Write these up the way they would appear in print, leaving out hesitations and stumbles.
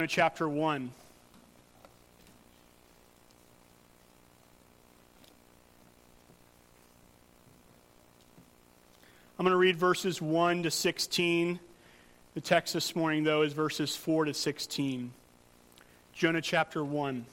Chapter 1. I'm going to read verses 1 to 16. The text this morning, though, is verses 4 to 16. Jonah chapter 1.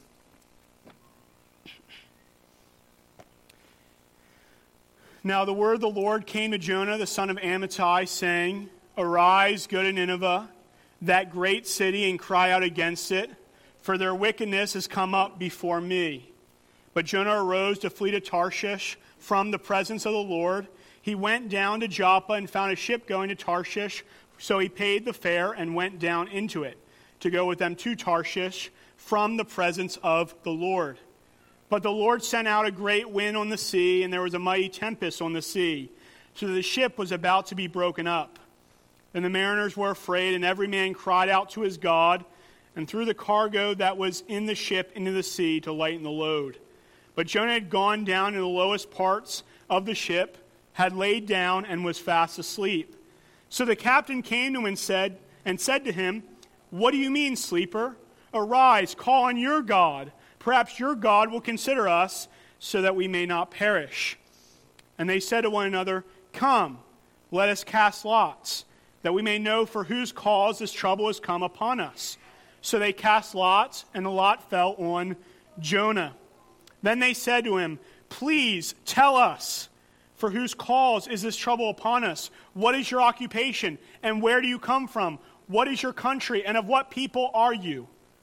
Now the word of the Lord came to Jonah, the son of Amittai, saying, Arise, go to Nineveh, that great city, and cry out against it, for their wickedness has come up before me. But Jonah arose to flee to Tarshish from the presence of the Lord. He went down to Joppa and found a ship going to Tarshish, so he paid the fare and went down into it, to go with them to Tarshish from the presence of the Lord. But the Lord sent out a great wind on the sea, and there was a mighty tempest on the sea, so that the ship was about to be broken up. And the mariners were afraid, and every man cried out to his God, and threw the cargo that was in the ship into the sea to lighten the load. But Jonah had gone down in the lowest parts of the ship, had laid down, and was fast asleep. So the captain came to him and said to him, What do you mean, sleeper? Arise, call on your God. Perhaps your God will consider us, so that we may not perish. And they said to one another, Come, let us cast lots, that we may know for whose cause this trouble has come upon us. So they cast lots, and the lot fell on Jonah. Then they said to him, Please tell us, for whose cause is this trouble upon us? What is your occupation, and where do you come from? What is your country, and of what people are you?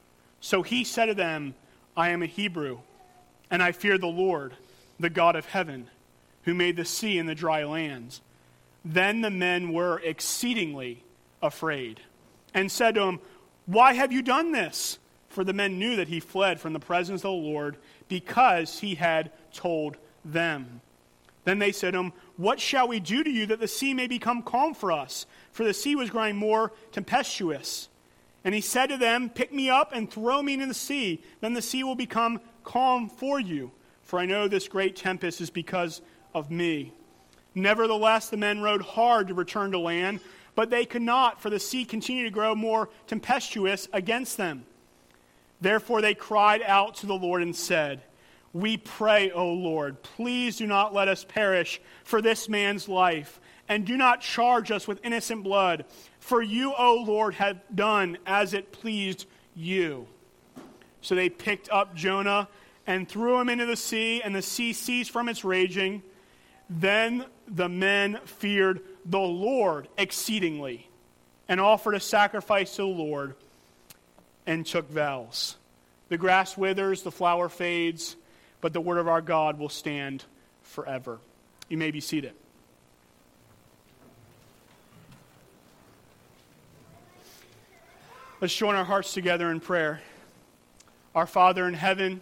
So he said to them, I am a Hebrew, and I fear the Lord, the God of heaven, who made the sea and the dry lands. Then the men were exceedingly afraid, and said to him, Why have you done this? For the men knew that he fled from the presence of the Lord, because he had told them. Then they said to him, What shall we do to you that the sea may become calm for us? For the sea was growing more tempestuous. And he said to them, Pick me up and throw me into the sea. Then the sea will become calm for you. For I know this great tempest is because of me. Nevertheless, the men rowed hard to return to land, but they could not, for the sea continued to grow more tempestuous against them. Therefore they cried out to the Lord and said, We pray, O Lord, please do not let us perish for this man's life, and do not charge us with innocent blood. For you, O Lord, have done as it pleased you. So they picked up Jonah and threw him into the sea, and the sea ceased from its raging. Then the men feared the Lord exceedingly, and offered a sacrifice to the Lord, and took vows. The grass withers, the flower fades, but the word of our God will stand forever. You may be seated. Let's join our hearts together in prayer. Our Father in heaven,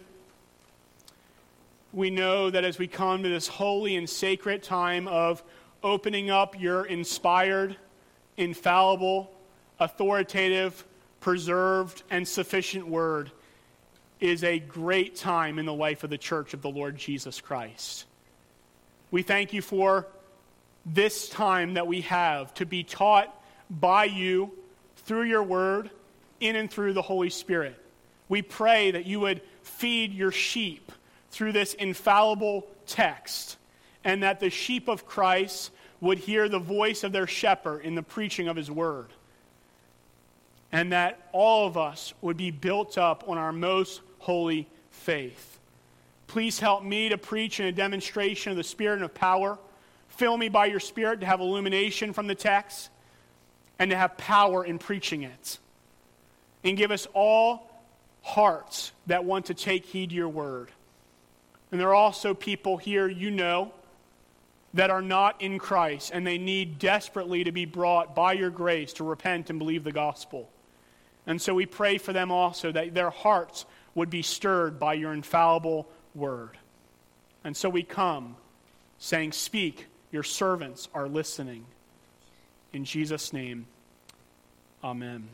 we know that as we come to this holy and sacred time of opening up your inspired, infallible, authoritative, preserved, and sufficient word, is a great time in the life of the church of the Lord Jesus Christ. We thank you for this time that we have to be taught by you through your word, in and through the Holy Spirit. We pray that you would feed your sheep through this infallible text, and that the sheep of Christ would hear the voice of their shepherd in the preaching of his word, and that all of us would be built up on our most holy faith. Please help me to preach in a demonstration of the Spirit and of power. Fill me by your Spirit to have illumination from the text and to have power in preaching it. And give us all hearts that want to take heed to your word. And there are also people here, you know, that are not in Christ, and they need desperately to be brought by your grace to repent and believe the gospel. And so we pray for them also, that their hearts would be stirred by your infallible word. And so we come saying, Speak, your servants are listening. In Jesus' name, amen.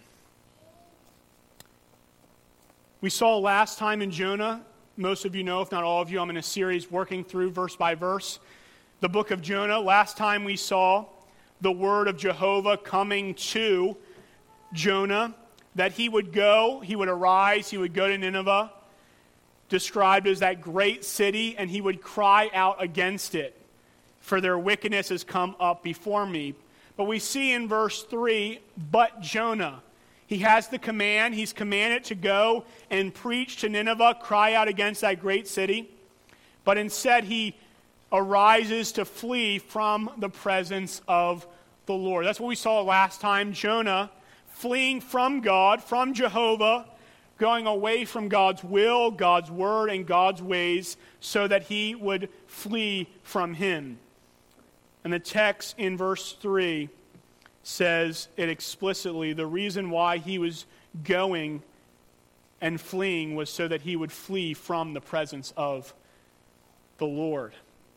We saw last time in Jonah, most of you know, if not all of you, I'm in a series working through verse by verse the book of Jonah. Last time we saw the word of Jehovah coming to Jonah that he would go, he would arise, he would go to Nineveh, described as that great city, and he would cry out against it, for their wickedness has come up before me. But we see in verse 3, but Jonah, he has the command, he's commanded to go and preach to Nineveh, cry out against that great city, but instead he arises to flee from the presence of the Lord. That's what we saw last time, Jonah fleeing from God, from Jehovah, going away from God's will, God's word, and God's ways, so that he would flee from him. And the text in verse 3 says it explicitly. The reason why he was going and fleeing was so that he would flee from the presence of the Lord.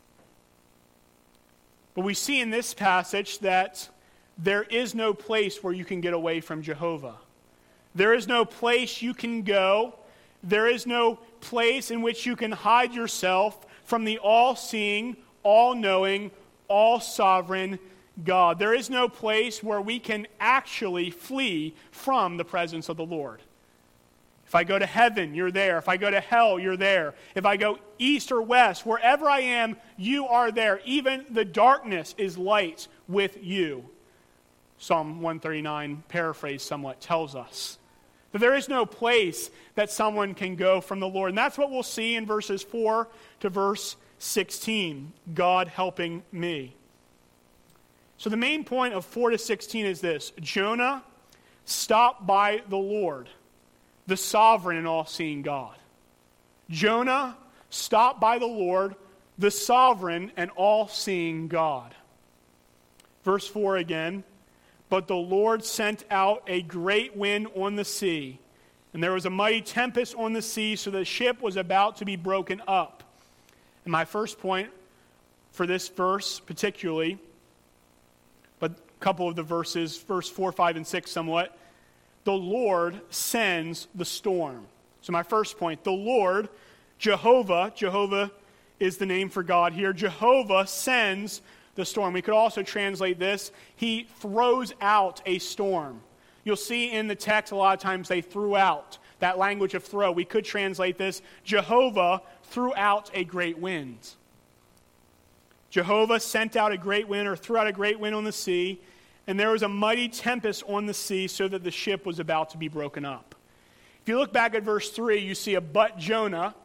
But we see in this passage that there is no place where you can get away from Jehovah. There is no place you can go. There is no place in which you can hide yourself from the all-seeing, all-knowing, all-sovereign God. There is no place where we can actually flee from the presence of the Lord. If I go to heaven, you're there. If I go to hell, you're there. If I go east or west, wherever I am, you are there. Even the darkness is light with you. Psalm 139, paraphrased somewhat, tells us that there is no place that someone can go from the Lord. And that's what we'll see in verses 4 to verse 16, God helping me. So the main point of 4 to 16 is this: Jonah stopped by the Lord, the sovereign and all-seeing God. Jonah stopped by the Lord, the sovereign and all-seeing God. Verse 4 again, but the Lord sent out a great wind on the sea, and there was a mighty tempest on the sea, so the ship was about to be broken up. And my first point for this verse particularly, but a couple of the verses, verse 4, 5, and 6 somewhat, the Lord sends the storm. So my first point, the Lord, Jehovah is the name for God here, Jehovah sends the storm. We could also translate this, he throws out a storm. You'll see in the text a lot of times they threw out, that language of throw. We could translate this, Jehovah threw out a great wind. Jehovah sent out a great wind, or threw out a great wind on the sea, and there was a mighty tempest on the sea, so that the ship was about to be broken up. If you look back at verse 3, you see a but Jonah.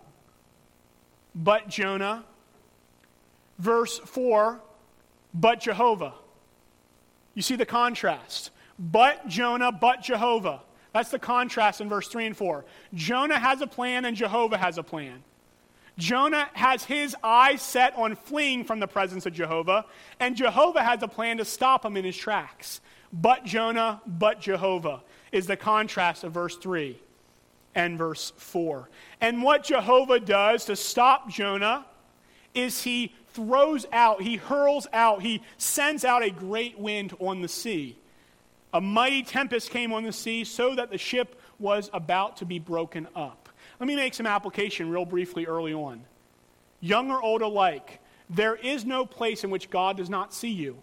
Verse 4, but Jehovah. You see the contrast. But Jonah, but Jehovah. That's the contrast in verse 3 and 4. Jonah has a plan and Jehovah has a plan. Jonah has his eyes set on fleeing from the presence of Jehovah, and Jehovah has a plan to stop him in his tracks. But Jonah, but Jehovah is the contrast of verse 3 and verse 4. And what Jehovah does to stop Jonah is he throws out, he hurls out, he sends out a great wind on the sea. A mighty tempest came on the sea, so that the ship was about to be broken up. Let me make some application real briefly early on. Young or old alike, there is no place in which God does not see you.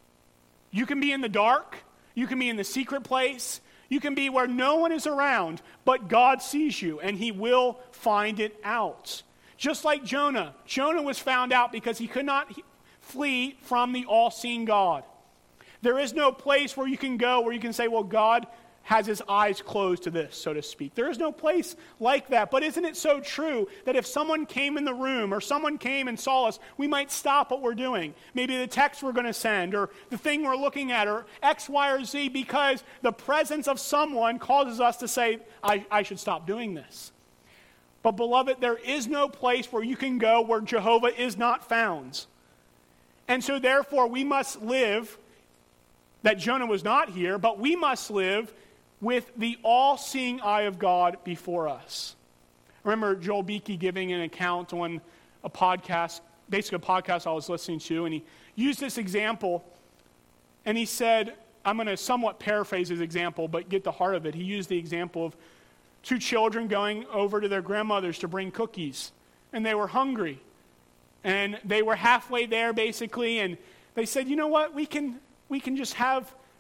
You can be in the dark, you can be in the secret place, you can be where no one is around, but God sees you, and he will find it out. Just like Jonah. Jonah was found out because he could not flee from the all-seeing God. There is no place where you can go where you can say, well, God has his eyes closed to this, so to speak. There is no place like that. But isn't it so true that if someone came in the room or someone came and saw us, we might stop what we're doing? Maybe the text we're going to send or the thing we're looking at or X, Y, or Z, because the presence of someone causes us to say, I should stop doing this. But beloved, there is no place where you can go where Jehovah is not found. And so therefore we must live, that Jonah was not here, but we must live with the all-seeing eye of God before us. I remember Joel Beakey giving an account on a podcast, basically a podcast I was listening to, and he used this example, and he said, I'm going to somewhat paraphrase his example, but get the heart of it. He used the example of two children going over to their grandmother's to bring cookies, and they were hungry, and they were halfway there basically, and they said, you know what, we can just have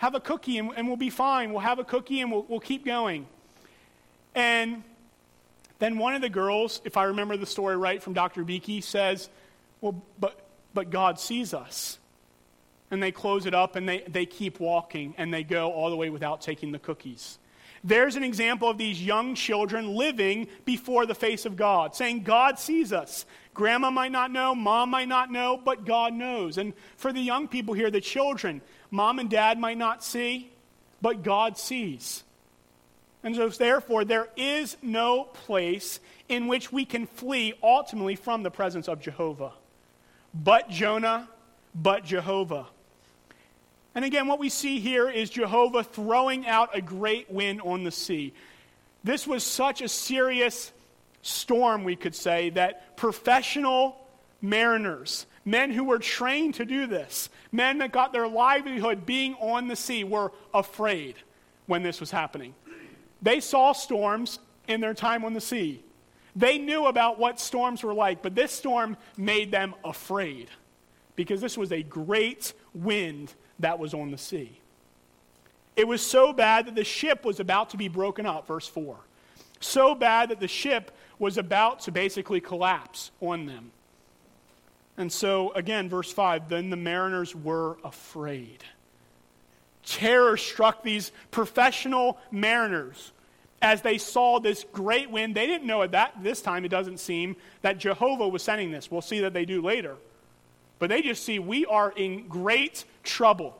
have a cookie and we'll be fine. We'll have a cookie and we'll keep going. And then one of the girls, if I remember the story right from Dr. Beakey, says, well, but God sees us. And they close it up and they keep walking and they go all the way without taking the cookies. There's an example of these young children living before the face of God, saying God sees us. Grandma might not know, mom might not know, but God knows. And for the young people here, the children, mom and dad might not see, but God sees. And so therefore, there is no place in which we can flee ultimately from the presence of Jehovah. But Jonah, but Jehovah. And again, what we see here is Jehovah throwing out a great wind on the sea. This was such a serious storm, we could say, that professional mariners, men who were trained to do this, men that got their livelihood being on the sea, were afraid when this was happening. They saw storms in their time on the sea. They knew about what storms were like, but this storm made them afraid because this was a great wind that was on the sea. It was so bad that the ship was about to be broken up, verse 4. So bad that the ship was about to basically collapse on them. And so, again, verse 5, then the mariners were afraid. Terror struck these professional mariners as they saw this great wind. They didn't know at this time, it doesn't seem, that Jehovah was sending this. We'll see that they do later. But they just see, we are in great trouble.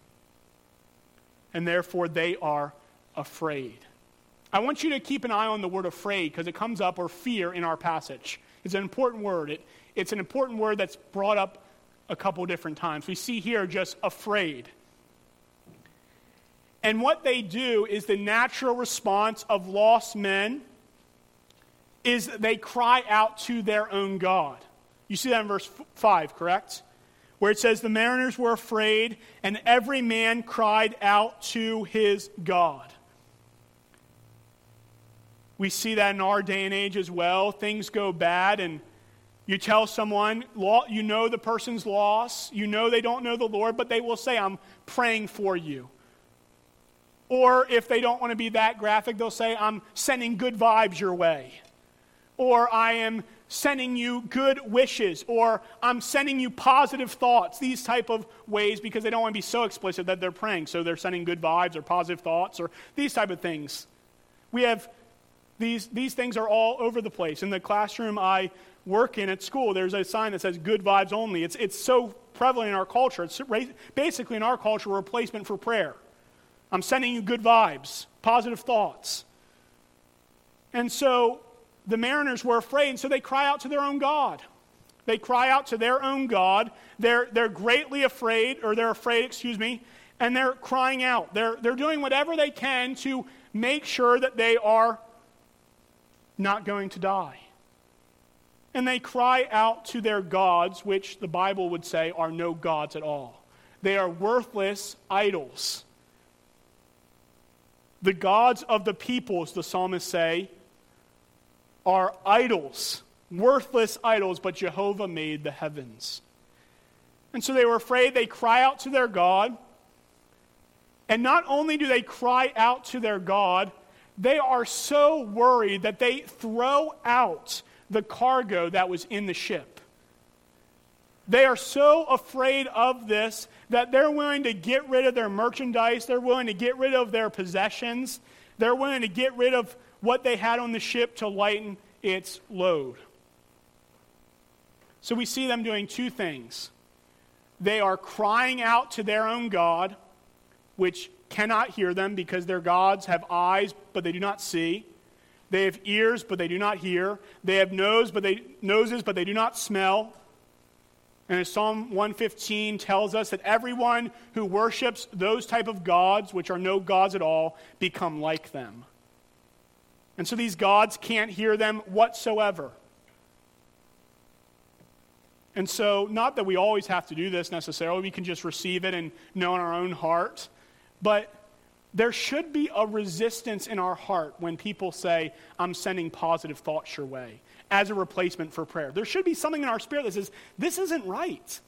And therefore, they are afraid. I want you to keep an eye on the word afraid because it comes up, or fear, in our passage. It's an important word. It's an important word that's brought up a couple different times. We see here just afraid. And what they do is the natural response of lost men is they cry out to their own God. You see that in verse 5, correct? Where it says, the mariners were afraid, and every man cried out to his God. We see that in our day and age as well. Things go bad, and you tell someone, you know the person's lost, you know they don't know the Lord, but they will say, I'm praying for you. Or if they don't want to be that graphic, they'll say, I'm sending good vibes your way. Or I am sending you good wishes, or I'm sending you positive thoughts, these type of ways, because they don't want to be so explicit that they're praying. So they're sending good vibes or positive thoughts or these type of things. We have these things are all over the place. In the classroom I work in at school, there's a sign that says good vibes only. It's so prevalent in our culture. It's basically in our culture a replacement for prayer. I'm sending you good vibes, positive thoughts. And so the mariners were afraid, and so they cry out to their own God. They cry out to their own God. They're greatly afraid, or they're afraid, and they're crying out. They're doing whatever they can to make sure that they are not going to die. And they cry out to their gods, which the Bible would say are no gods at all. They are worthless idols. The gods of the peoples, the psalmists say, are idols, worthless idols, but Jehovah made the heavens. And so they were afraid. They cry out to their God. And not only do they cry out to their God, they are so worried that they throw out the cargo that was in the ship. They are so afraid of this that they're willing to get rid of their merchandise. They're willing to get rid of their possessions. They're willing to get rid of what they had on the ship to lighten its load. So we see them doing two things. They are crying out to their own God, which cannot hear them because their gods have eyes, but they do not see. They have ears, but they do not hear. They have noses, but they do not smell. And as Psalm 115 tells us, that everyone who worships those type of gods, which are no gods at all, become like them. And so these gods can't hear them whatsoever. And so, not that we always have to do this necessarily. We can just receive it and know in our own heart. But there should be a resistance in our heart when people say, I'm sending positive thoughts your way, as a replacement for prayer. There should be something in our spirit that says, this isn't right.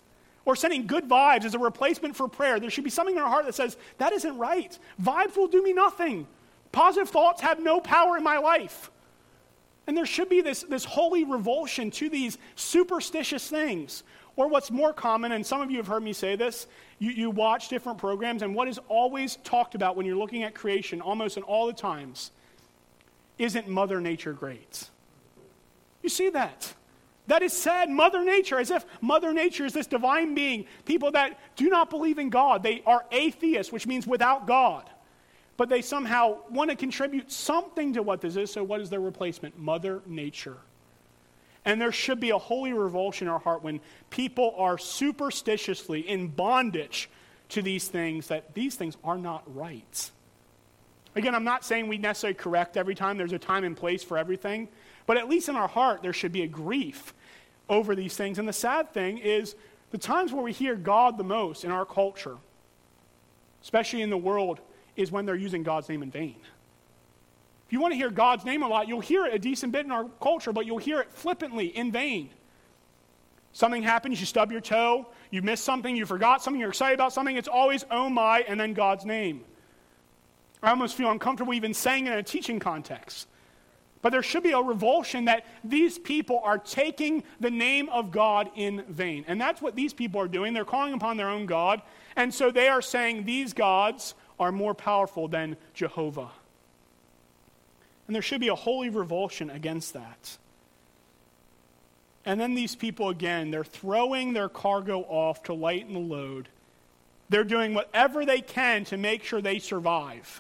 or sending good vibes as a replacement for prayer. There should be something in our heart that says, that isn't right. Vibes will do me nothing. Positive thoughts have no power in my life. And there should be this holy revulsion to these superstitious things. Or what's more common, and some of you have heard me say this, you watch different programs, and what is always talked about when you're looking at creation, almost in all the times, isn't Mother Nature great? You see that? That is said, Mother Nature, as if Mother Nature is this divine being. People that do not believe in God, they are atheists, which means without God. But they somehow want to contribute something to what this is, so what is their replacement? Mother Nature. And there should be a holy revulsion in our heart when people are superstitiously in bondage to these things, that these things are not right. Again, I'm not saying we necessarily correct every time. There's a time and place for everything. But at least in our heart, there should be a grief over these things. And the sad thing is the times where we hear God the most in our culture, especially in the world, is when they're using God's name in vain. If you want to hear God's name a lot, you'll hear it a decent bit in our culture, but you'll hear it flippantly, in vain. Something happens, you stub your toe, you missed something, you forgot something, you're excited about something, it's always, oh my, and then God's name. I almost feel uncomfortable even saying it in a teaching context. But there should be a revulsion that these people are taking the name of God in vain. And that's what these people are doing. They're calling upon their own God. And so they are saying these gods are more powerful than Jehovah. And there should be a holy revulsion against that. And then these people, again, they're throwing their cargo off to lighten the load. They're doing whatever they can to make sure they survive.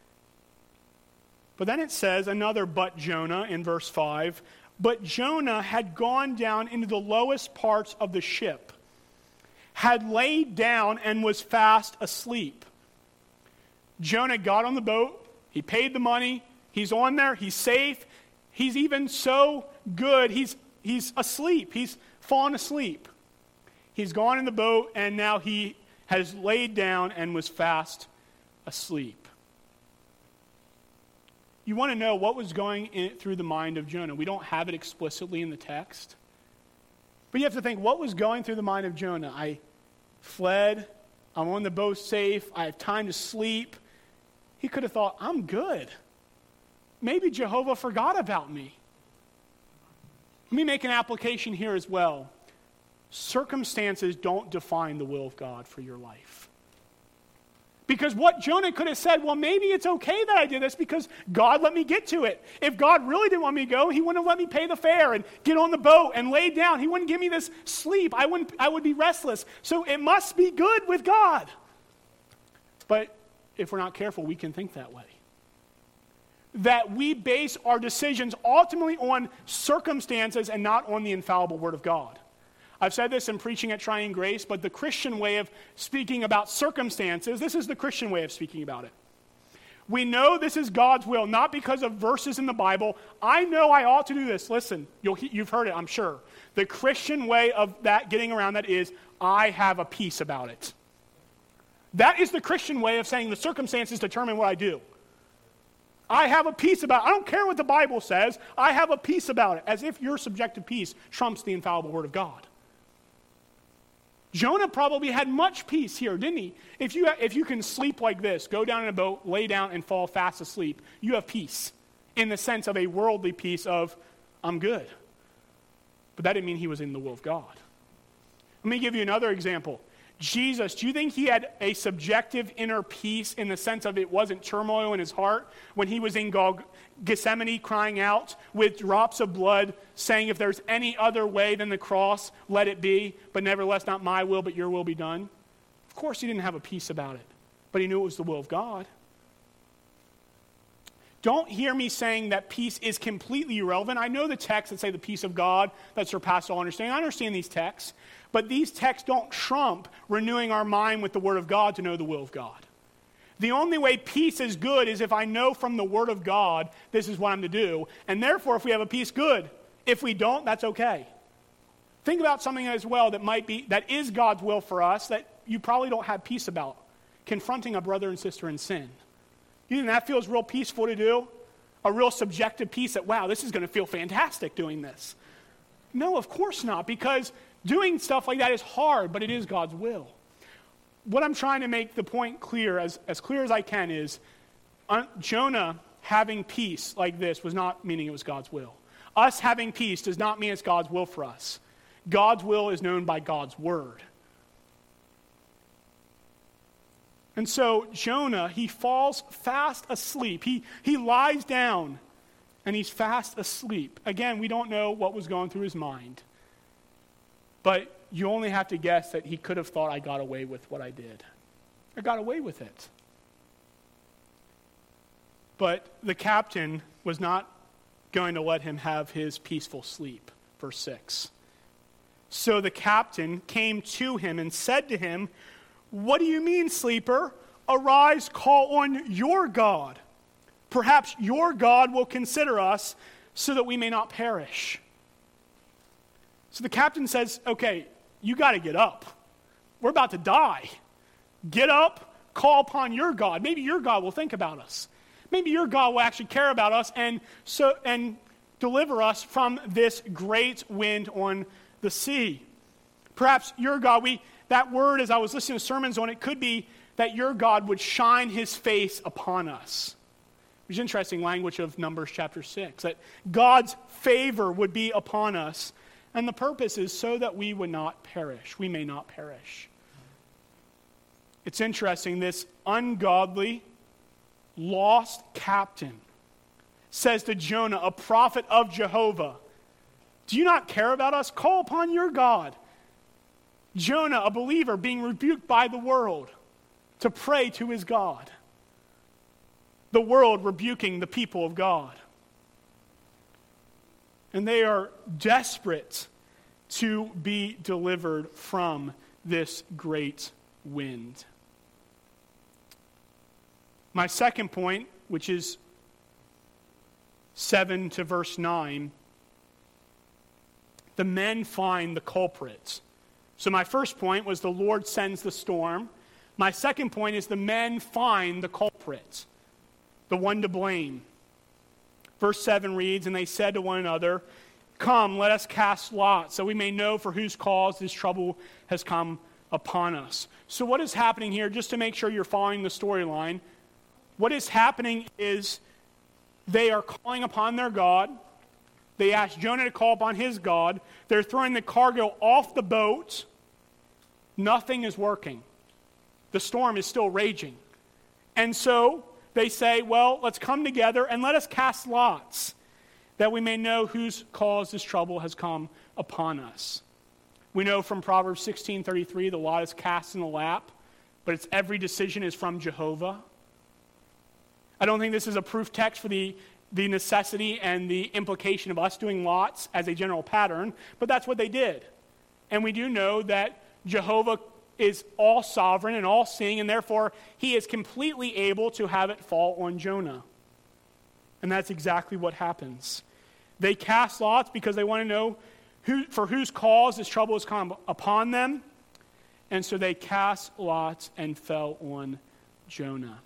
But then it says, another but Jonah in verse 5, but Jonah had gone down into the lowest parts of the ship, had laid down and was fast asleep. Jonah got on the boat, he paid the money, he's on there, he's safe, he's even so good, he's asleep, he's fallen asleep. He's gone in the boat and now he has laid down and was fast asleep. You want to know what was going through the mind of Jonah. We don't have it explicitly in the text. But you have to think, what was going through the mind of Jonah? I fled, I'm on the boat safe, I have time to sleep. He could have thought, I'm good. Maybe Jehovah forgot about me. Let me make an application here as well. Circumstances don't define the will of God for your life. Because what Jonah could have said, well, maybe it's okay that I did this because God let me get to it. If God really didn't want me to go, he wouldn't have let me pay the fare and get on the boat and lay down. He wouldn't give me this sleep. I would be restless. So it must be good with God. But if we're not careful, we can think that way. That we base our decisions ultimately on circumstances and not on the infallible Word of God. I've said this in preaching at Trying Grace, but the Christian way of speaking about circumstances, this is the Christian way of speaking about it. We know this is God's will, not because of verses in the Bible. I know I ought to do this. Listen, you've heard it, I'm sure. The Christian way of that, getting around that is, I have a peace about it. That is the Christian way of saying the circumstances determine what I do. I have a peace about it. I don't care what the Bible says. I have a peace about it, as if your subjective peace trumps the infallible Word of God. Jonah probably had much peace here, didn't he? If you can sleep like this, go down in a boat, lay down, and fall fast asleep, you have peace in the sense of a worldly peace of, I'm good. But that didn't mean he was in the will of God. Let me give you another example. Jesus, do you think he had a subjective inner peace in the sense of it wasn't turmoil in his heart when he was in Gethsemane crying out with drops of blood, saying, if there's any other way than the cross, let it be, but nevertheless not my will, but your will be done? Of course he didn't have a peace about it, but he knew it was the will of God. Don't hear me saying that peace is completely irrelevant. I know the texts that say the peace of God that surpasses all understanding. I understand these texts. But these texts don't trump renewing our mind with the Word of God to know the will of God. The only way peace is good is if I know from the Word of God this is what I'm to do. And therefore, if we have a peace, good. If we don't, that's okay. Think about something as well that is God's will for us that you probably don't have peace about. Confronting a brother and sister in sin. You think that feels real peaceful to do? A real subjective peace that, wow, this is going to feel fantastic doing this. No, of course not, because Doing stuff like that is hard, but it is God's will. What I'm trying to make the point clear, as clear as I can, is Jonah having peace like this was not meaning it was God's will. Us having peace does not mean it's God's will for us. God's will is known by God's word. And so Jonah, he falls fast asleep. He lies down and he's fast asleep. Again, we don't know what was going through his mind. But you only have to guess that he could have thought, I got away with what I did. I got away with it. But the captain was not going to let him have his peaceful sleep. Verse 6. So the captain came to him and said to him, what do you mean, sleeper? Arise, call on your God. Perhaps your God will consider us so that we may not perish. So the captain says, okay, you got to get up. We're about to die. Get up, call upon your God. Maybe your God will think about us. Maybe your God will actually care about us and deliver us from this great wind on the sea. Perhaps your God, that word, as I was listening to sermons on it, could be that your God would shine his face upon us. Which is interesting language of Numbers chapter 6, that God's favor would be upon us. And the purpose is so that we would not perish. We may not perish. It's interesting, this ungodly, lost captain says to Jonah, a prophet of Jehovah, do you not care about us? Call upon your God. Jonah, a believer, being rebuked by the world to pray to his God. The world rebuking the people of God. And they are desperate to be delivered from this great wind. My second point, which is 7 to verse 9, the men find the culprits. So my first point was the Lord sends the storm. My second point is the men find the culprits, the one to blame. Verse 7 reads, and they said to one another, come, let us cast lots, so we may know for whose cause this trouble has come upon us. So what is happening here, just to make sure you're following the storyline, what is happening is they are calling upon their God. They ask Jonah to call upon his God. They're throwing the cargo off the boat. Nothing is working. The storm is still raging. And so they say, well, let's come together and let us cast lots that we may know whose cause this trouble has come upon us. We know from Proverbs 16:33, the lot is cast in the lap, but its every decision is from Jehovah. I don't think this is a proof text for the necessity and the implication of us doing lots as a general pattern, but that's what they did. And we do know that Jehovah is all sovereign and all seeing, and therefore he is completely able to have it fall on Jonah. And that's exactly what happens. They cast lots because they want to know for whose cause this trouble has come upon them. And so they cast lots and fell on Jonah.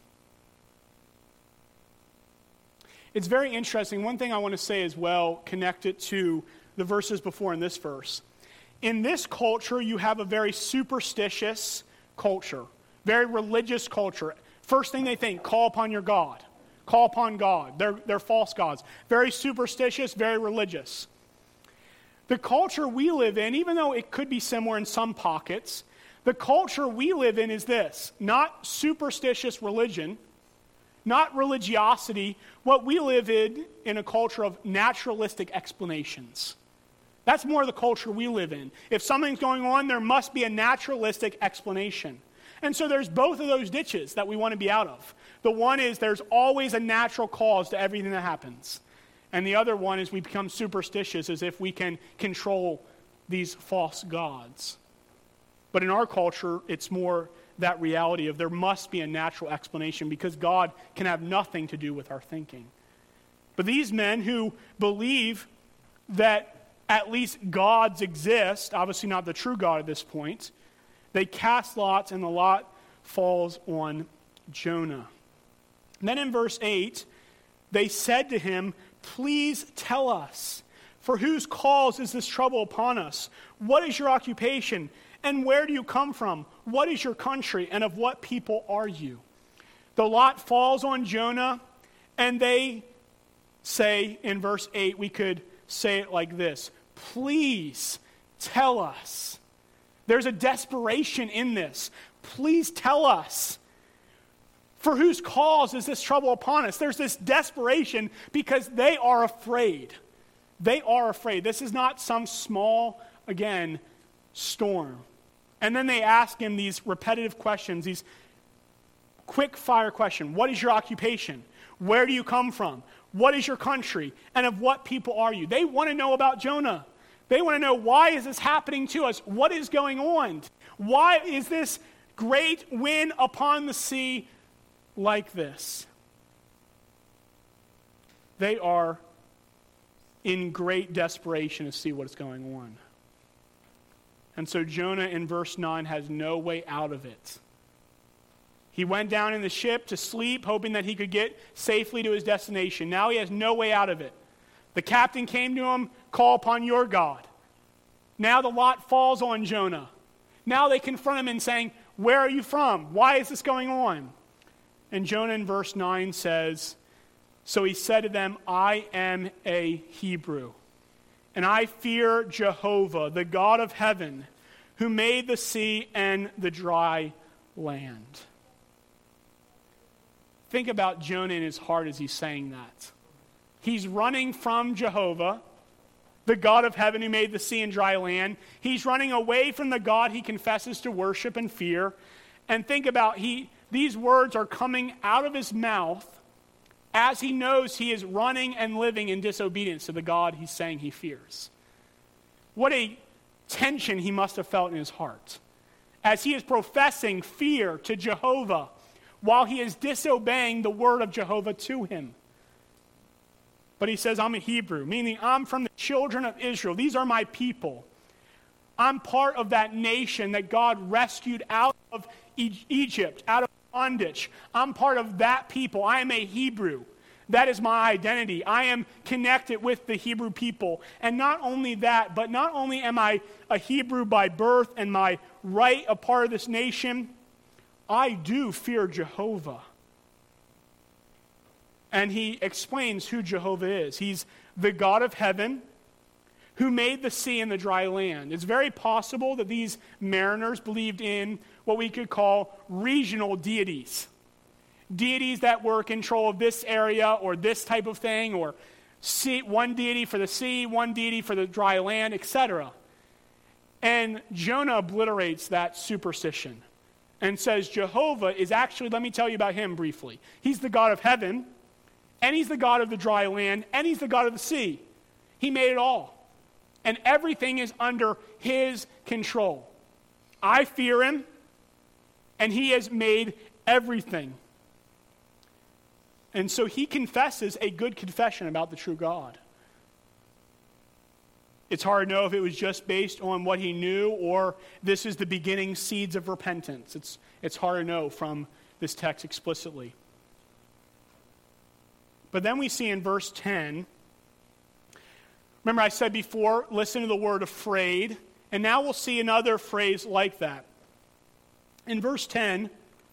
It's very interesting. One thing I want to say as well, connected to the verses before in this verse. In this culture, you have a very superstitious culture, very religious culture. First thing they think, call upon your God. Call upon God. They're false gods. Very superstitious, very religious. The culture we live in, even though it could be similar in some pockets, the culture we live in is this, not superstitious religion, not religiosity. What we live in a culture of naturalistic explanations. That's more the culture we live in. If something's going on, there must be a naturalistic explanation. And so there's both of those ditches that we want to be out of. The one is there's always a natural cause to everything that happens. And the other one is we become superstitious as if we can control these false gods. But in our culture, it's more that reality of there must be a natural explanation because God can have nothing to do with our thinking. But these men who believe that at least gods exist, obviously not the true God at this point, they cast lots and the lot falls on Jonah. And then in verse 8, they said to him, please tell us, For whose cause is this trouble upon us? What is your occupation? And where do you come from? What is your country? And of what people are you? The lot falls on Jonah, and they say in verse 8, we could say it like this: please tell us. There's a desperation in this. Please tell us. For whose cause is this trouble upon us? There's this desperation because they are afraid. They are afraid. This is not some small, again, storm. And then they ask him these repetitive questions, these quick fire questions. What is your occupation? Where do you come from? What is your country? And of what people are you? They want to know about Jonah. They want to know, why is this happening to us? What is going on? Why is this great wind upon the sea like this? They are in great desperation to see what's going on. And so Jonah in verse 9 has no way out of it. He went down in the ship to sleep, hoping that he could get safely to his destination. Now he has no way out of it. The captain came to him, call upon your God. Now the lot falls on Jonah. Now they confront him and saying, where are you from? Why is this going on? And Jonah in verse 9 says, so he said to them, I am a Hebrew, and I fear Jehovah, the God of heaven, who made the sea and the dry land. Think about Jonah in his heart as he's saying that. He's running from Jehovah, the God of heaven who made the sea and dry land. He's running away from the God he confesses to worship and fear. And think about, these words are coming out of his mouth as he knows he is running and living in disobedience to the God he's saying he fears. What a tension he must have felt in his heart as he is professing fear to Jehovah while he is disobeying the word of Jehovah to him. But he says, I'm a Hebrew, meaning I'm from the children of Israel. These are my people. I'm part of that nation that God rescued out of Egypt, out of bondage. I'm part of that people. I am a Hebrew. That is my identity. I am connected with the Hebrew people. And not only that, but not only am I a Hebrew by birth and my right a part of this nation, I do fear Jehovah. And he explains who Jehovah is. He's the God of heaven who made the sea and the dry land. It's very possible that these mariners believed in what we could call regional deities. Deities that were in control of this area or this type of thing, or one deity for the sea, one deity for the dry land, etc. And Jonah obliterates that superstition and says Jehovah is actually, let me tell you about him briefly. He's the God of heaven, and he's the God of the dry land, and he's the God of the sea. He made it all. And everything is under his control. I fear him, and he has made everything. And so he confesses a good confession about the true God. It's hard to know if it was just based on what he knew or this is the beginning seeds of repentance. It's hard to know from this text explicitly. But then we see in verse 10, remember I said before, listen to the word afraid, and now we'll see another phrase like that. In verse 10,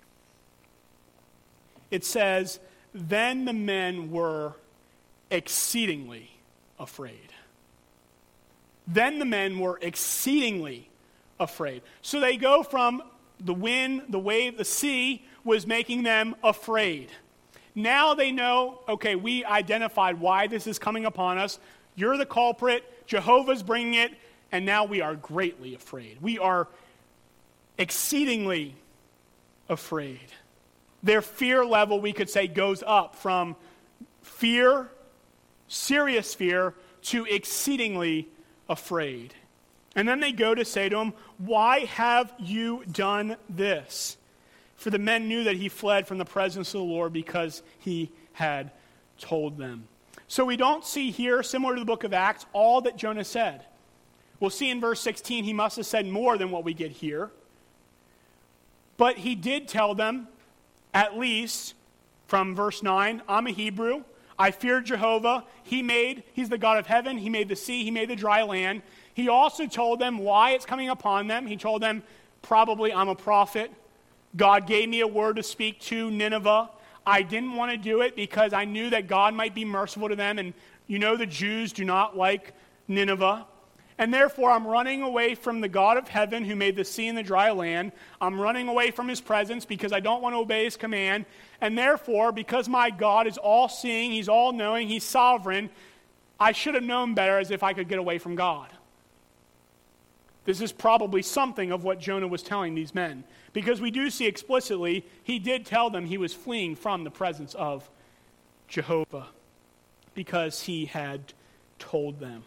it says, then the men were exceedingly afraid. Then the men were exceedingly afraid. So they go from the wind, the wave, the sea was making them afraid. Now they know, okay, we identified why this is coming upon us. You're the culprit. Jehovah's bringing it. And now we are greatly afraid. We are exceedingly afraid. Their fear level, we could say, goes up from fear, serious fear, to exceedingly afraid. And then they go to say to him, why have you done this? For the men knew that he fled from the presence of the Lord because he had told them. So we don't see here, similar to the book of Acts, all that Jonah said. We'll see in verse 16 he must have said more than what we get here. But he did tell them, at least from verse 9, I'm a Hebrew. I fear Jehovah. He's the God of heaven. He made the sea. He made the dry land. He also told them why it's coming upon them. He told them, probably, I'm a prophet. God gave me a word to speak to Nineveh. I didn't want to do it because I knew that God might be merciful to them. And you know the Jews do not like Nineveh. And therefore, I'm running away from the God of heaven who made the sea and the dry land. I'm running away from his presence because I don't want to obey his command. And therefore, because my God is all-seeing, he's all-knowing, he's sovereign, I should have known better as if I could get away from God. This is probably something of what Jonah was telling these men. Because we do see explicitly, he did tell them he was fleeing from the presence of Jehovah. Because he had told them.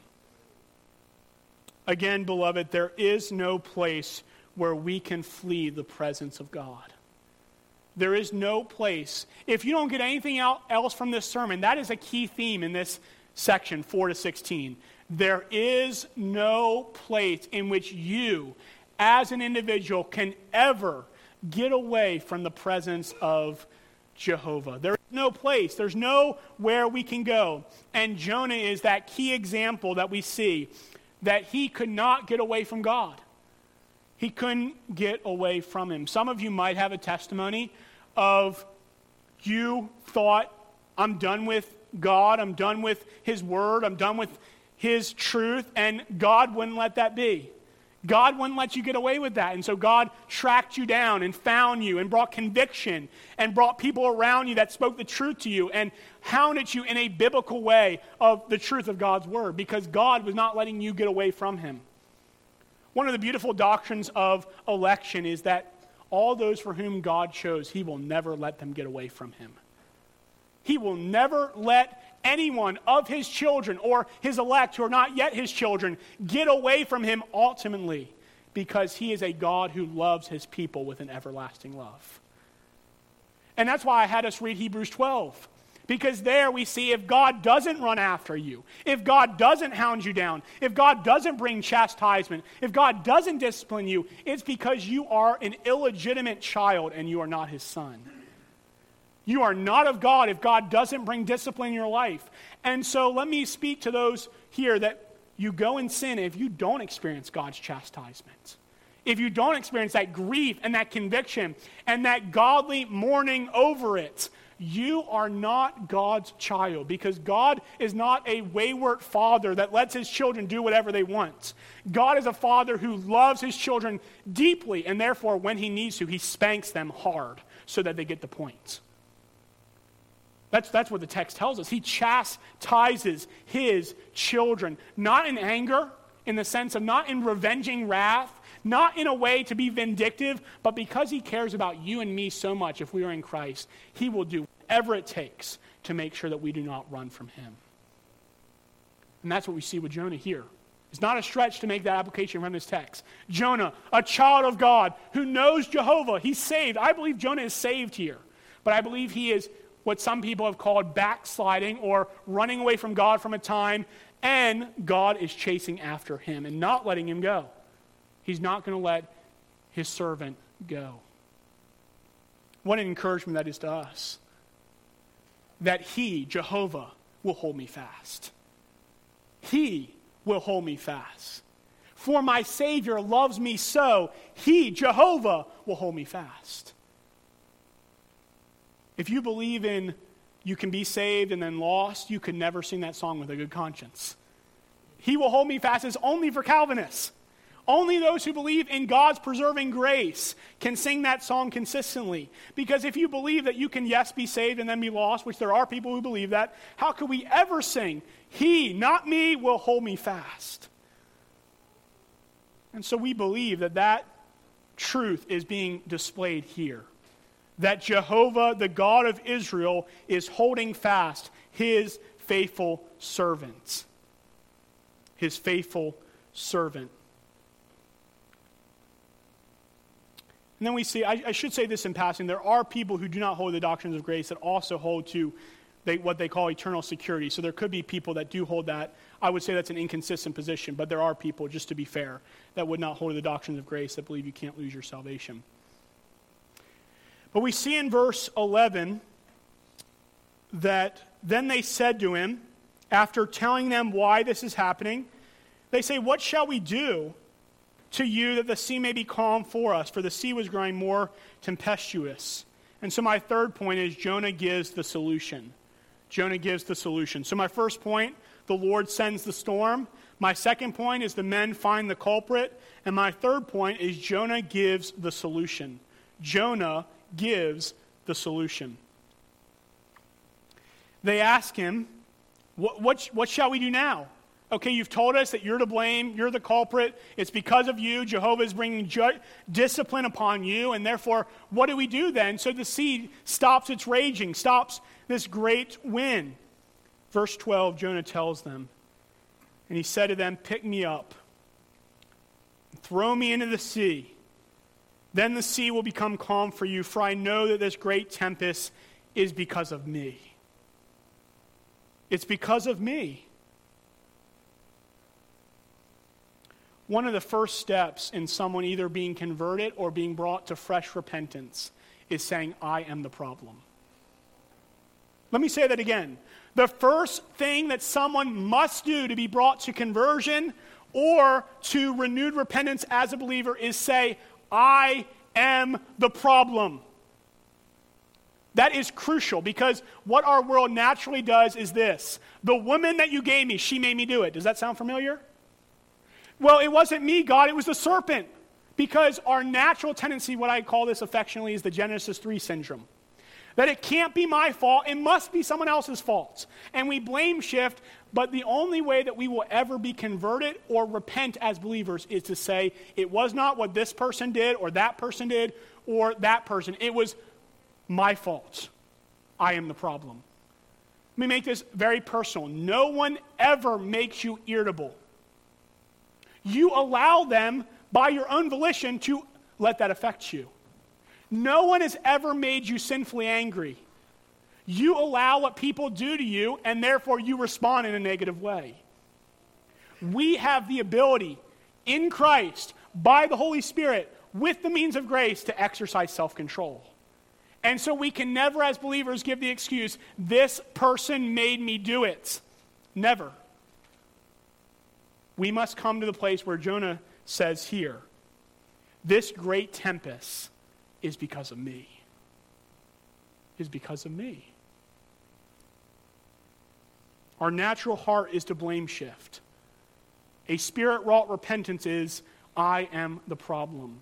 Again, beloved, there is no place where we can flee the presence of God. There is no place. If you don't get anything else from this sermon, that is a key theme in this section, 4 to 16. There is no place in which you, as an individual, can ever get away from the presence of Jehovah. There is no place. There's nowhere we can go. And Jonah is that key example that we see that he could not get away from God. He couldn't get away from him. Some of you might have a testimony of you thought, I'm done with God, I'm done with his word, I'm done with his truth, and God wouldn't let that be. God wouldn't let you get away with that. And so God tracked you down and found you and brought conviction and brought people around you that spoke the truth to you and hounded you in a biblical way of the truth of God's word because God was not letting you get away from him. One of the beautiful doctrines of election is that all those for whom God chose, he will never let them get away from him. He will never let anyone of his children or his elect who are not yet his children get away from him ultimately because he is a God who loves his people with an everlasting love. And that's why I had us read Hebrews 12. Because there we see if God doesn't run after you, if God doesn't hound you down, if God doesn't bring chastisement, if God doesn't discipline you, it's because you are an illegitimate child and you are not his son. You are not of God if God doesn't bring discipline in your life. And so let me speak to those here that you go and sin if you don't experience God's chastisement. If you don't experience that grief and that conviction and that godly mourning over it, you are not God's child because God is not a wayward father that lets his children do whatever they want. God is a father who loves his children deeply, and therefore when he needs to, he spanks them hard so that they get the point. That's what the text tells us. He chastises his children, not in anger, in the sense of not in revenging wrath, not in a way to be vindictive, but because he cares about you and me so much if we are in Christ, he will do whatever it takes to make sure that we do not run from him. And that's what we see with Jonah here. It's not a stretch to make that application from this text. Jonah, a child of God who knows Jehovah, he's saved. I believe Jonah is saved here, but I believe he is what some people have called backsliding or running away from God from a time, and God is chasing after him and not letting him go. He's not going to let his servant go. What an encouragement that is to us. That he, Jehovah, will hold me fast. He will hold me fast. For my Savior loves me so, he, Jehovah, will hold me fast. If you believe in you can be saved and then lost, you could never sing that song with a good conscience. He will hold me fast is only for Calvinists. Only those who believe in God's preserving grace can sing that song consistently. Because if you believe that you can, yes, be saved and then be lost, which there are people who believe that, how could we ever sing, he, not me, will hold me fast? And so we believe that truth is being displayed here. That Jehovah, the God of Israel, is holding fast his faithful servants. His faithful servant. And then we see, I should say this in passing, there are people who do not hold the doctrines of grace that also hold to what they call eternal security. So there could be people that do hold that. I would say that's an inconsistent position, but there are people, just to be fair, that would not hold to the doctrines of grace that believe you can't lose your salvation. But we see in verse 11 that Then they said to him, after telling them why this is happening, they say, what shall we do to you that the sea may be calm for us? For the sea was growing more tempestuous. And so my third point is Jonah gives the solution. Jonah gives the solution. So my first point, the Lord sends the storm. My second point is the men find the culprit. And my third point is Jonah gives the solution. Jonah gives the solution. They ask him, what shall we do now? Okay, you've told us that you're to blame, you're the culprit, it's because of you, Jehovah is bringing discipline upon you, and therefore, what do we do then? So the sea stops its raging, stops this great wind. Verse 12, Jonah tells them, and he said to them, pick me up, throw me into the sea. Then the sea will become calm for you, for I know that this great tempest is because of me. It's because of me. One of the first steps in someone either being converted or being brought to fresh repentance is saying, I am the problem. Let me say that again. The first thing that someone must do to be brought to conversion or to renewed repentance as a believer is say, I am the problem. That is crucial because what our world naturally does is this. The woman that you gave me, she made me do it. Does that sound familiar? Well, it wasn't me, God, it was the serpent. Because our natural tendency, what I call this affectionately, is the Genesis 3 syndrome. That it can't be my fault, it must be someone else's fault. And we blame shift, but the only way that we will ever be converted or repent as believers is to say, it was not what this person did or that person did or that person. It was my fault. I am the problem. Let me make this very personal. No one ever makes you irritable. You allow them, by your own volition, to let that affect you. No one has ever made you sinfully angry. You allow what people do to you, and therefore you respond in a negative way. We have the ability, in Christ, by the Holy Spirit, with the means of grace, to exercise self-control. And so we can never, as believers, give the excuse, this person made me do it. Never. We must come to the place where Jonah says here, this great tempest is because of me. Is because of me. Our natural heart is to blame shift. A spirit-wrought repentance is, I am the problem.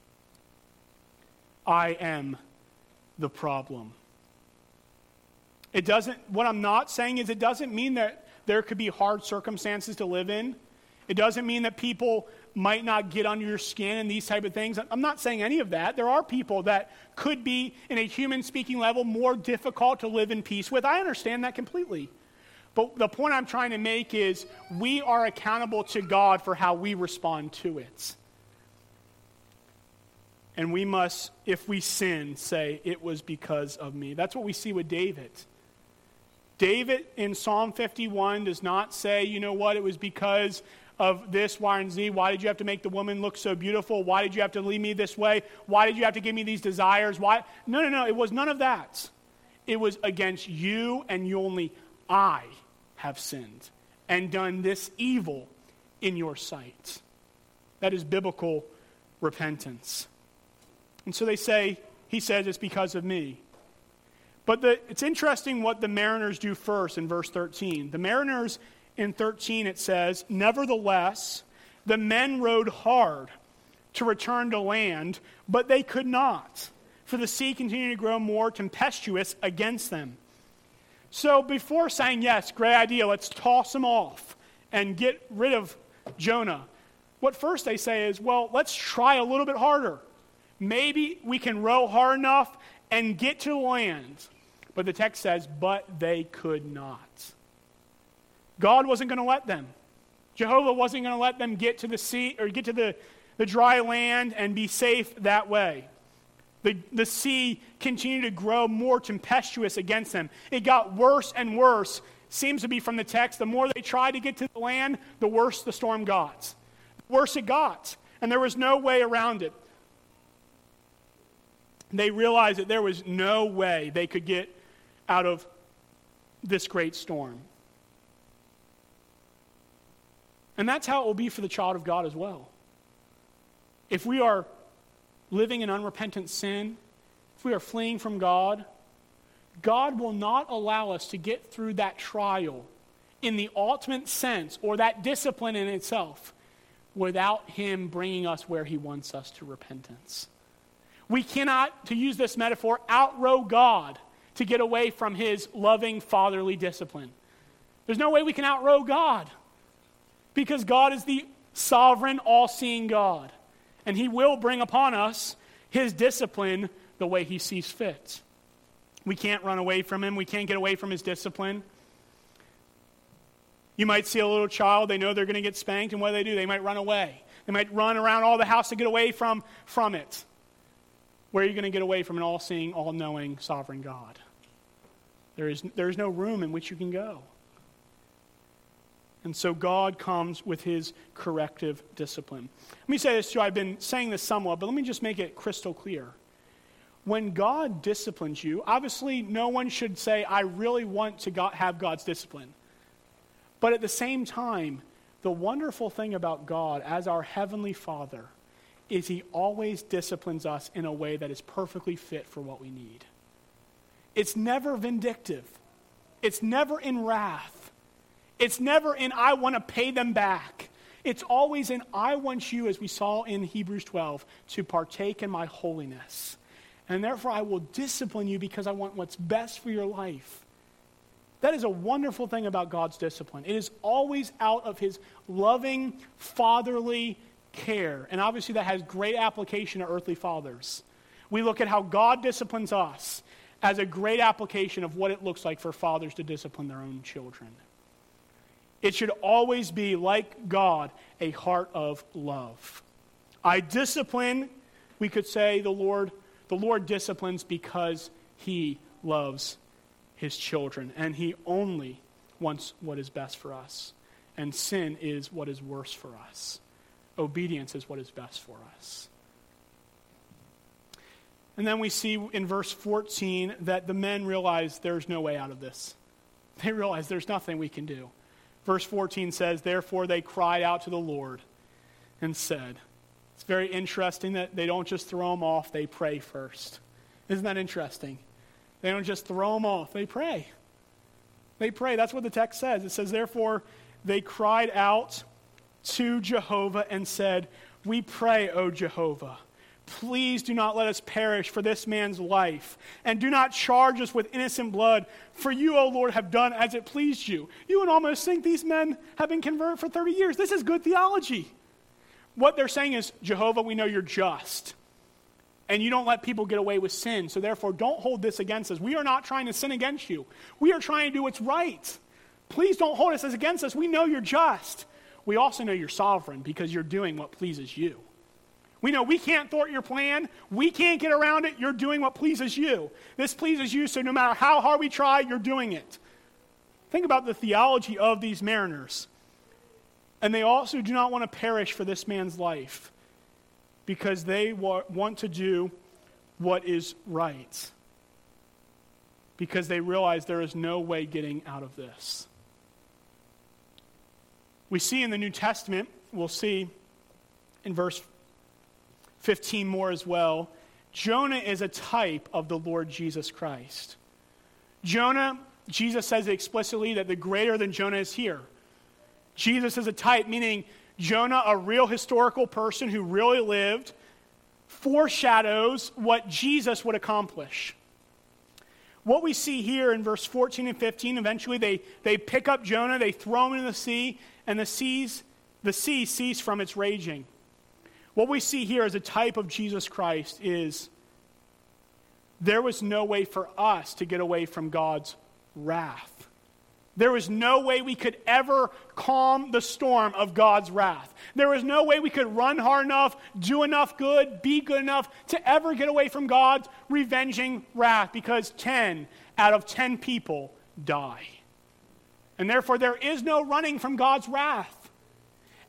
I am the problem. It doesn't, what I'm not saying is it doesn't mean that there could be hard circumstances to live in. It doesn't mean that people might not get under your skin and these type of things. I'm not saying any of that. There are people that could be, in a human speaking level, more difficult to live in peace with. I understand that completely. But the point I'm trying to make is we are accountable to God for how we respond to it. And we must, if we sin, say, it was because of me. That's what we see with David. David in Psalm 51 does not say, you know what, it was because of this, Y, and Z. Why did you have to make the woman look so beautiful? Why did you have to lead me this way? Why did you have to give me these desires? Why? No. It was none of that. It was against you and you only. I have sinned and done this evil in your sight. That is biblical repentance. And so they say, he says it's because of me. But it's interesting what the mariners do first in verse 13. The mariners in 13, it says, nevertheless, the men rowed hard to return to land, but they could not, for the sea continued to grow more tempestuous against them. So before saying, yes, great idea, let's toss him off and get rid of Jonah, what first they say is, well, let's try a little bit harder. Maybe we can row hard enough and get to land. But the text says, but they could not. God wasn't going to let them. Jehovah wasn't going to let them get to the sea or get to the dry land and be safe that way. The sea continued to grow more tempestuous against them. It got worse and worse. Seems to be from the text, the more they tried to get to the land, the worse the storm got. The worse it got. And there was no way around it. They realized that there was no way they could get out of this great storm. And that's how it will be for the child of God as well. If we are living in unrepentant sin, if we are fleeing from God, God will not allow us to get through that trial in the ultimate sense, or that discipline in itself, without him bringing us where he wants us to repentance. We cannot, to use this metaphor, outrow God to get away from his loving fatherly discipline. There's no way we can outrow God, because God is the sovereign, all-seeing God, and he will bring upon us his discipline the way he sees fit. We can't run away from him. We can't get away from his discipline. You might see a little child, they know they're going to get spanked, and what do? They might run away. They might run around all the house to get away from it. Where are you going to get away from an all-seeing, all-knowing, sovereign God? There is no room in which you can go. And so God comes with his corrective discipline. Let me say this too. I've been saying this somewhat, but let me just make it crystal clear. When God disciplines you, obviously no one should say, I really want to have God's discipline. But at the same time, the wonderful thing about God as our Heavenly Father is he always disciplines us in a way that is perfectly fit for what we need. It's never vindictive. It's never in wrath. It's never in, I want to pay them back. It's always in, I want you, as we saw in Hebrews 12, to partake in my holiness. And therefore I will discipline you because I want what's best for your life. That is a wonderful thing about God's discipline. It is always out of his loving, fatherly care. And obviously that has great application to earthly fathers. We look at how God disciplines us as a great application of what it looks like for fathers to discipline their own children. It should always be, like God, a heart of love. I discipline, we could say the Lord disciplines because he loves his children, and he only wants what is best for us. And sin is what is worse for us. Obedience is what is best for us. And then we see in verse 14 that the men realize there's no way out of this. They realize there's nothing we can do. Verse 14 says, therefore they cried out to the Lord and said. It's very interesting that they don't just throw them off, they pray first. Isn't that interesting? They don't just throw them off. They pray. They pray. That's what the text says. It says, therefore, they cried out to Jehovah and said, we pray, O Jehovah, please do not let us perish for this man's life, and do not charge us with innocent blood, for you, O Lord, have done as it pleased you. You would almost think these men have been converted for 30 years. This is good theology. What they're saying is, Jehovah, we know you're just. And you don't let people get away with sin. So therefore, don't hold this against us. We are not trying to sin against you. We are trying to do what's right. Please don't hold us as against us. We know you're just. We also know you're sovereign because you're doing what pleases you. We know we can't thwart your plan. We can't get around it. You're doing what pleases you. This pleases you, so no matter how hard we try, you're doing it. Think about the theology of these mariners. And they also do not want to perish for this man's life, because they want to do what is right. Because they realize there is no way getting out of this. We see in the New Testament, we'll see in verse 15 more as well, Jonah is a type of the Lord Jesus Christ. Jonah, Jesus says explicitly that the greater than Jonah is here. Jesus is a type, meaning Jonah, a real historical person who really lived, foreshadows what Jesus would accomplish. What we see here in verse 14 and 15, eventually they pick up Jonah, they throw him into the sea, and the sea ceased from its raging. What we see here as a type of Jesus Christ is there was no way for us to get away from God's wrath. There was no way we could ever calm the storm of God's wrath. There was no way we could run hard enough, do enough good, be good enough to ever get away from God's revenging wrath, because 10 out of 10 people die. And therefore there is no running from God's wrath.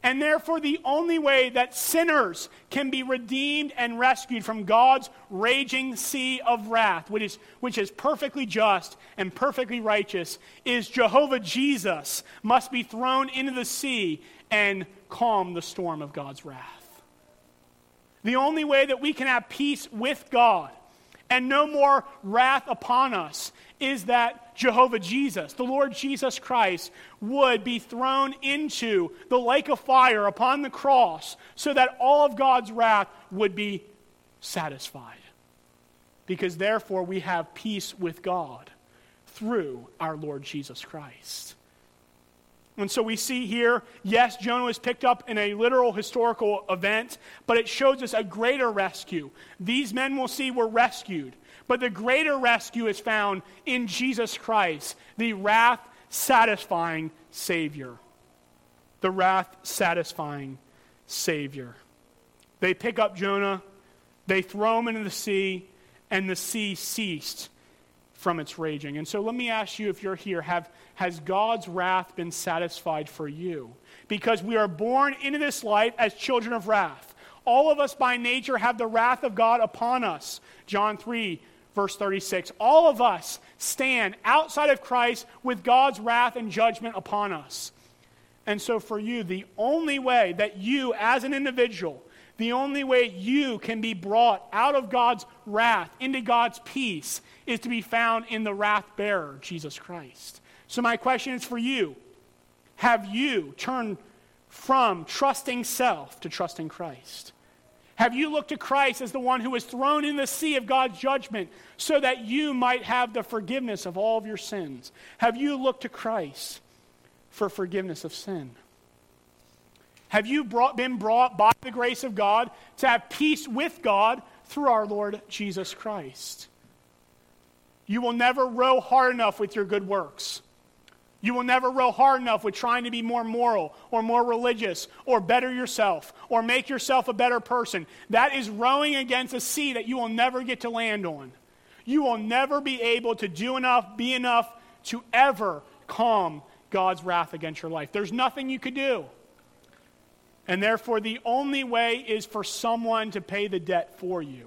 And therefore, the only way that sinners can be redeemed and rescued from God's raging sea of wrath, which is perfectly just and perfectly righteous, is Jehovah Jesus must be thrown into the sea and calm the storm of God's wrath. The only way that we can have peace with God and no more wrath upon us is that Jehovah Jesus, the Lord Jesus Christ, would be thrown into the lake of fire upon the cross so that all of God's wrath would be satisfied. Because therefore we have peace with God through our Lord Jesus Christ. And so we see here, yes, Jonah was picked up in a literal historical event, but it shows us a greater rescue. These men, we'll see, were rescued. But the greater rescue is found in Jesus Christ, the wrath-satisfying Savior. The wrath-satisfying Savior. They pick up Jonah, they throw him into the sea, and the sea ceased from its raging. And so let me ask you, if you're here, has God's wrath been satisfied for you? Because we are born into this life as children of wrath. All of us by nature have the wrath of God upon us. John 3, verse 36. All of us stand outside of Christ with God's wrath and judgment upon us. And so for you, the only way that you as an individual, the only way you can be brought out of God's wrath into God's peace is to be found in the wrath bearer, Jesus Christ. So my question is for you. Have you turned from trusting self to trusting Christ? Have you looked to Christ as the one who was thrown in the sea of God's judgment so that you might have the forgiveness of all of your sins? Have you looked to Christ for forgiveness of sin? Have you been brought by the grace of God to have peace with God through our Lord Jesus Christ? You will never row hard enough with your good works. You will never row hard enough with trying to be more moral or more religious or better yourself or make yourself a better person. That is rowing against a sea that you will never get to land on. You will never be able to do enough, be enough to ever calm God's wrath against your life. There's nothing you could do. And therefore, the only way is for someone to pay the debt for you.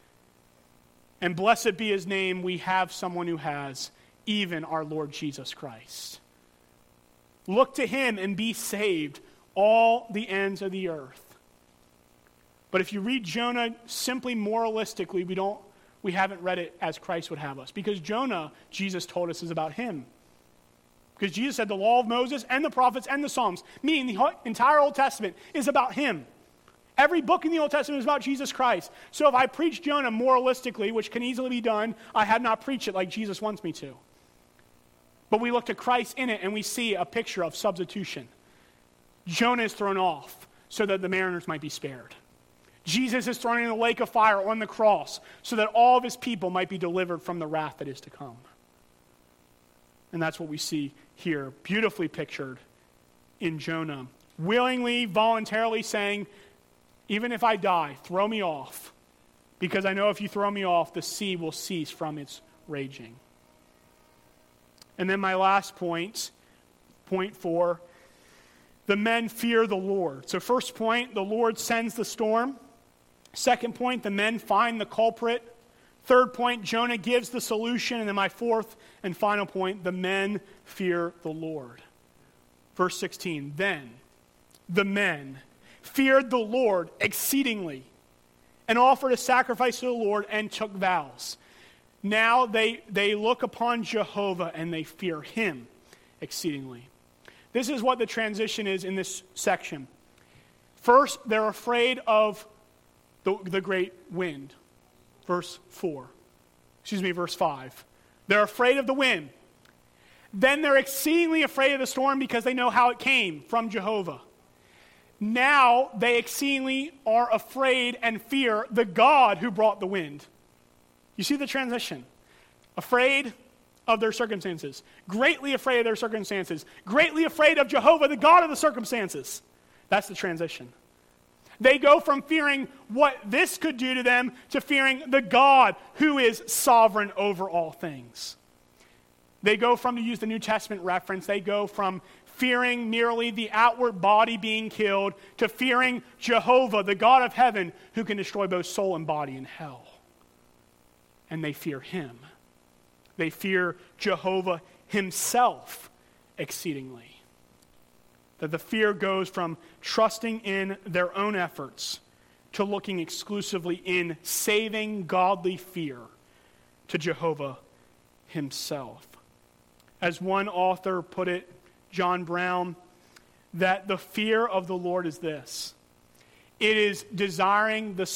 And blessed be his name, we have someone who has, even our Lord Jesus Christ. Look to him and be saved, all the ends of the earth. But if you read Jonah simply moralistically, we haven't read it as Christ would have us. Because Jonah, Jesus told us, is about him. Because Jesus said the law of Moses and the prophets and the Psalms, meaning the entire Old Testament, is about him. Every book in the Old Testament is about Jesus Christ. So if I preach Jonah moralistically, which can easily be done, I have not preached it like Jesus wants me to. But we look to Christ in it and we see a picture of substitution. Jonah is thrown off so that the mariners might be spared. Jesus is thrown in the lake of fire on the cross so that all of his people might be delivered from the wrath that is to come. And that's what we see here, beautifully pictured in Jonah. Willingly, voluntarily saying, even if I die, throw me off. Because I know if you throw me off, the sea will cease from its raging. And then my last point 4, the men fear the Lord. So first point, the Lord sends the storm. Second point, the men find the culprit. Third point, Jonah gives the solution. And then my fourth and final point, the men fear the Lord. Verse 16, then the men feared the Lord exceedingly and offered a sacrifice to the Lord and took vows. Now they look upon Jehovah and they fear him exceedingly. This is what the transition is in this section. First, they're afraid of the great wind. Verse 5. They're afraid of the wind. Then they're exceedingly afraid of the storm because they know how it came from Jehovah. Now they exceedingly are afraid and fear the God who brought the wind. You see the transition? Afraid of their circumstances. Greatly afraid of their circumstances. Greatly afraid of Jehovah, the God of the circumstances. That's the transition. They go from fearing what this could do to them to fearing the God who is sovereign over all things. They go from, to use the New Testament reference, they go from fearing merely the outward body being killed, to fearing Jehovah, the God of heaven, who can destroy both soul and body in hell. And they fear him. They fear Jehovah himself exceedingly. That the fear goes from trusting in their own efforts to looking exclusively in saving godly fear to Jehovah himself. As one author put it, John Brown, that the fear of the Lord is this: it is desiring the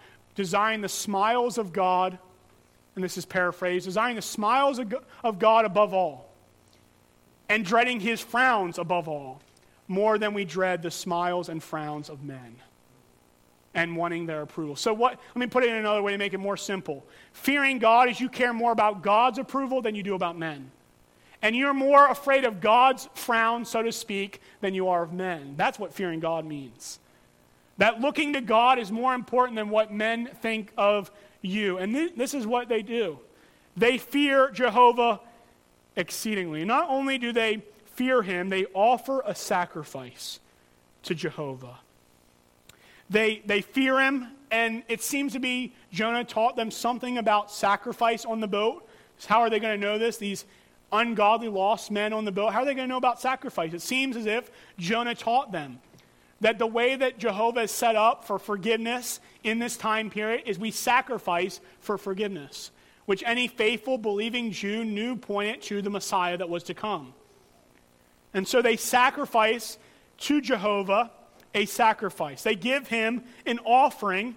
smiles of God, and this is paraphrased, desiring the smiles of God above all, and dreading his frowns above all, more than we dread the smiles and frowns of men, and wanting their approval. So let me put it in another way to make it more simple. Fearing God is you care more about God's approval than you do about men. And you're more afraid of God's frown, so to speak, than you are of men. That's what fearing God means. That looking to God is more important than what men think of you. And this is what they do. They fear Jehovah exceedingly. Not only do they fear him, they offer a sacrifice to Jehovah. They fear him, and it seems to be Jonah taught them something about sacrifice on the boat. So how are they going to know this? These ungodly lost men on the boat, how are they going to know about sacrifice? It seems as if Jonah taught them that the way that Jehovah is set up for forgiveness in this time period is we sacrifice for forgiveness, which any faithful, believing Jew knew pointed to the Messiah that was to come. And so they sacrifice to Jehovah a sacrifice. They give him an offering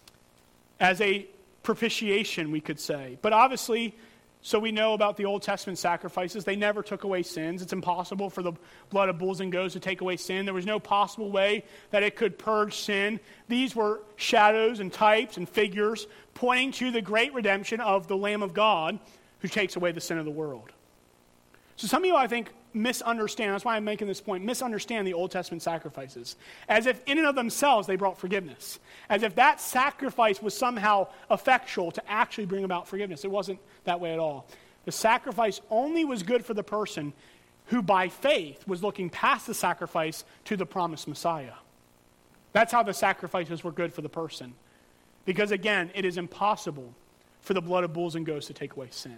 as a propitiation, we could say. But obviously, so we know about the Old Testament sacrifices, they never took away sins. It's impossible for the blood of bulls and goats to take away sin. There was no possible way that it could purge sin. These were shadows and types and figures pointing to the great redemption of the Lamb of God who takes away the sin of the world. So some of you, I think, misunderstand, that's why I'm making this point, misunderstand the Old Testament sacrifices. As if in and of themselves they brought forgiveness. As if that sacrifice was somehow effectual to actually bring about forgiveness. It wasn't that way at all. The sacrifice only was good for the person who by faith was looking past the sacrifice to the promised Messiah. That's how the sacrifices were good for the person. Because again, it is impossible for the blood of bulls and goats to take away sin.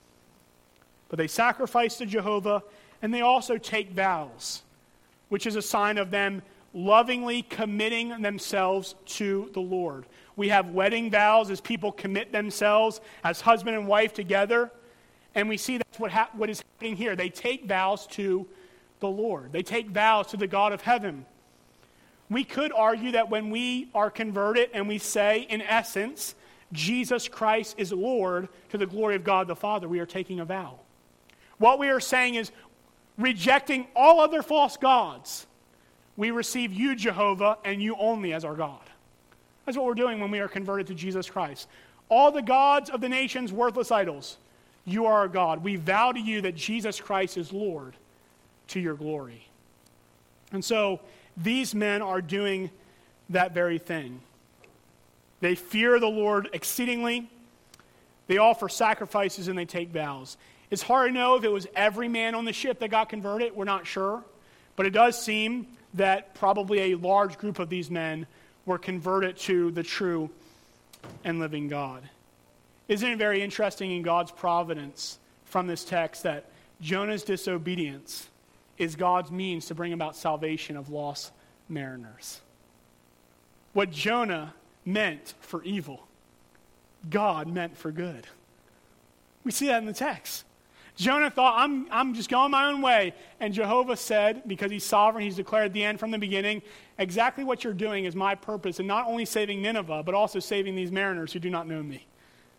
But they sacrifice to Jehovah, and they also take vows, which is a sign of them lovingly committing themselves to the Lord. We have wedding vows as people commit themselves as husband and wife together, and we see that's what is happening here. They take vows to the Lord. They take vows to the God of heaven. We could argue that when we are converted and we say, in essence, Jesus Christ is Lord to the glory of God the Father, we are taking a vow. What we are saying is, rejecting all other false gods, we receive you, Jehovah, and you only as our God. That's what we're doing when we are converted to Jesus Christ. All the gods of the nations, worthless idols, you are our God. We vow to you that Jesus Christ is Lord to your glory. And so these men are doing that very thing. They fear the Lord exceedingly. They offer sacrifices and they take vows. It's hard to know if it was every man on the ship that got converted. We're not sure. But it does seem that probably a large group of these men were converted to the true and living God. Isn't it very interesting in God's providence from this text that Jonah's disobedience is God's means to bring about salvation of lost mariners? What Jonah meant for evil, God meant for good. We see that in the text. Jonah thought, I'm just going my own way. And Jehovah said, because he's sovereign, he's declared the end from the beginning, exactly what you're doing is my purpose, and not only saving Nineveh, but also saving these mariners who do not know me.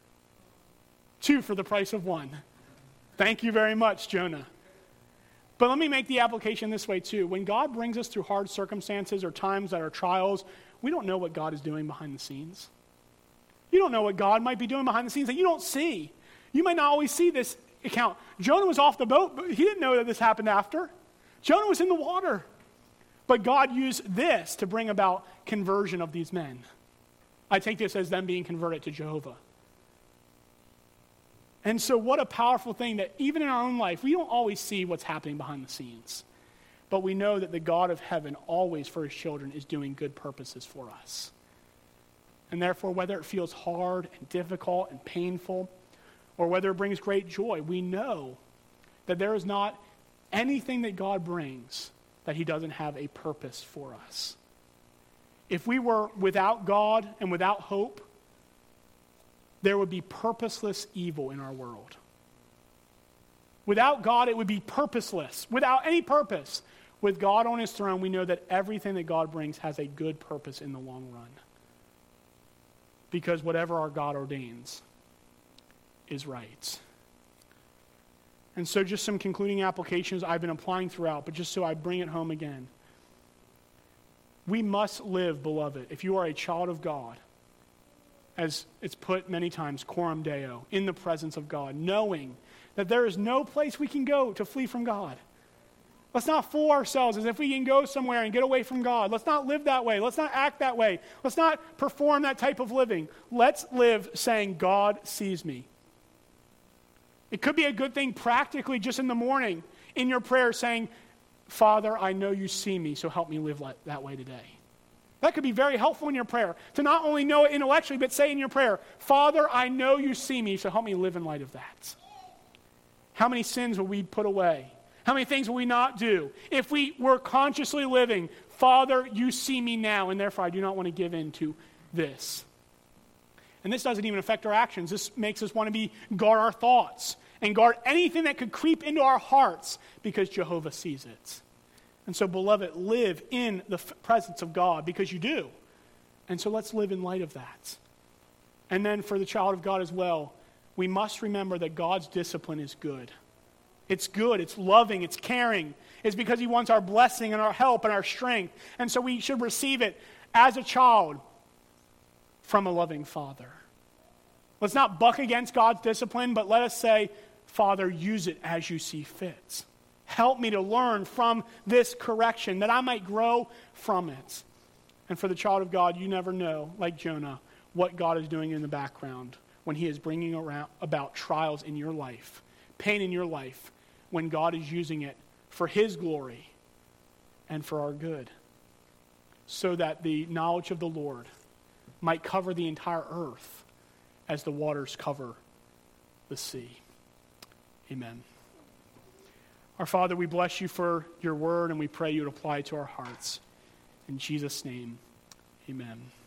2 for the price of 1. Thank you very much, Jonah. But let me make the application this way too. When God brings us through hard circumstances or times that are trials, we don't know what God is doing behind the scenes. You don't know what God might be doing behind the scenes that you don't see. You might not always see this account. Jonah was off the boat, but he didn't know that this happened after. Jonah was in the water. But God used this to bring about conversion of these men. I take this as them being converted to Jehovah. And so what a powerful thing that even in our own life, we don't always see what's happening behind the scenes. but we know that the God of heaven always for his children is doing good purposes for us. And therefore, whether it feels hard and difficult and painful, or whether it brings great joy, we know that there is not anything that God brings that he doesn't have a purpose for us. If we were without God and without hope, there would be purposeless evil in our world. Without God, it would be purposeless, without any purpose. With God on his throne, we know that everything that God brings has a good purpose in the long run. Because whatever our God ordains is right. And so just some concluding applications I've been applying throughout, but just so I bring it home again. We must live, beloved, if you are a child of God, as it's put many times, coram Deo, in the presence of God, knowing that there is no place we can go to flee from God. Let's not fool ourselves as if we can go somewhere and get away from God. Let's not live that way. Let's not act that way. Let's not perform that type of living. Let's live saying, God sees me. It could be a good thing practically just in the morning in your prayer saying, Father, I know you see me, so help me live that way today. That could be very helpful in your prayer, to not only know it intellectually, but say in your prayer, Father, I know you see me, so help me live in light of that. How many sins will we put away? How many things will we not do? If we were consciously living, Father, you see me now, and therefore I do not want to give in to this. And this doesn't even affect our actions. This makes us want to guard our thoughts and guard anything that could creep into our hearts because Jehovah sees it. And so, beloved, live in the presence of God because you do. And so let's live in light of that. And then for the child of God as well, we must remember that God's discipline is good. It's good, it's loving, it's caring. It's because he wants our blessing and our help and our strength. And so we should receive it as a child from a loving Father. Let's not buck against God's discipline, but let us say, Father, use it as you see fit. Help me to learn from this correction, that I might grow from it. And for the child of God, you never know, like Jonah, what God is doing in the background when he is bringing about trials in your life, pain in your life, when God is using it for his glory and for our good, so that the knowledge of the Lord might cover the entire earth as the waters cover the sea. Amen. Our Father, we bless you for your word, and we pray you would apply it to our hearts. In Jesus' name, amen.